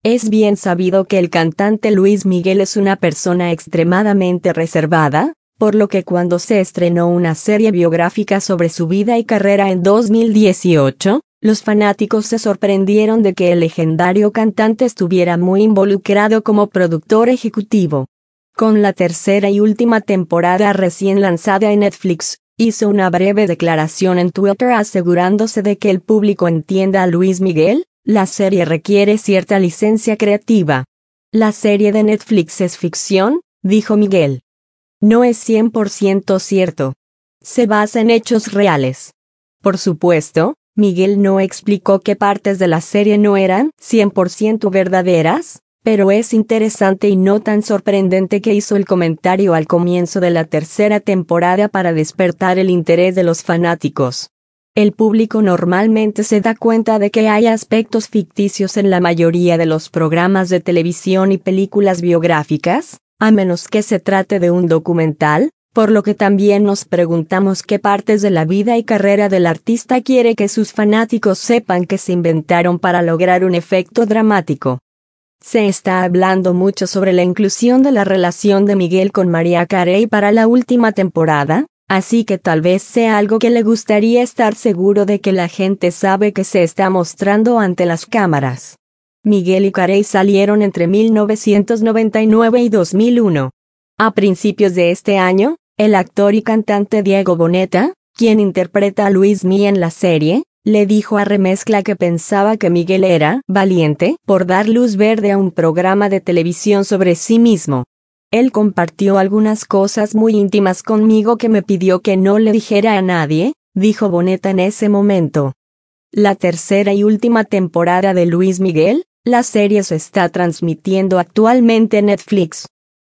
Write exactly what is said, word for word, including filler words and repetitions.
Es bien sabido que el cantante Luis Miguel es una persona extremadamente reservada, por lo que cuando se estrenó una serie biográfica sobre su vida y carrera en dos mil dieciocho, los fanáticos se sorprendieron de que el legendario cantante estuviera muy involucrado como productor ejecutivo. Con la tercera y última temporada recién lanzada en Netflix, hizo una breve declaración en Twitter asegurándose de que el público entienda a Luis Miguel. La serie requiere cierta licencia creativa. La serie de Netflix es ficción, dijo Miguel. No es cien por ciento cierto. Se basa en hechos reales. Por supuesto, Miguel no explicó qué partes de la serie no eran cien por ciento verdaderas, pero es interesante y no tan sorprendente que hizo el comentario al comienzo de la tercera temporada para despertar el interés de los fanáticos. El público normalmente se da cuenta de que hay aspectos ficticios en la mayoría de los programas de televisión y películas biográficas, a menos que se trate de un documental, por lo que también nos preguntamos qué partes de la vida y carrera del artista quiere que sus fanáticos sepan que se inventaron para lograr un efecto dramático. Se está hablando mucho sobre la inclusión de la relación de Miguel con Mariah Carey para la última temporada. Así que tal vez sea algo que le gustaría estar seguro de que la gente sabe que se está mostrando ante las cámaras. Miguel y Carey salieron entre mil novecientos noventa y nueve y dos mil uno. A principios de este año, el actor y cantante Diego Boneta, quien interpreta a Luis Miguel en la serie, le dijo a Remezcla que pensaba que Miguel era valiente por dar luz verde a un programa de televisión sobre sí mismo. Él compartió algunas cosas muy íntimas conmigo que me pidió que no le dijera a nadie, dijo Boneta en ese momento. La tercera y última temporada de Luis Miguel, la serie se está transmitiendo actualmente en Netflix.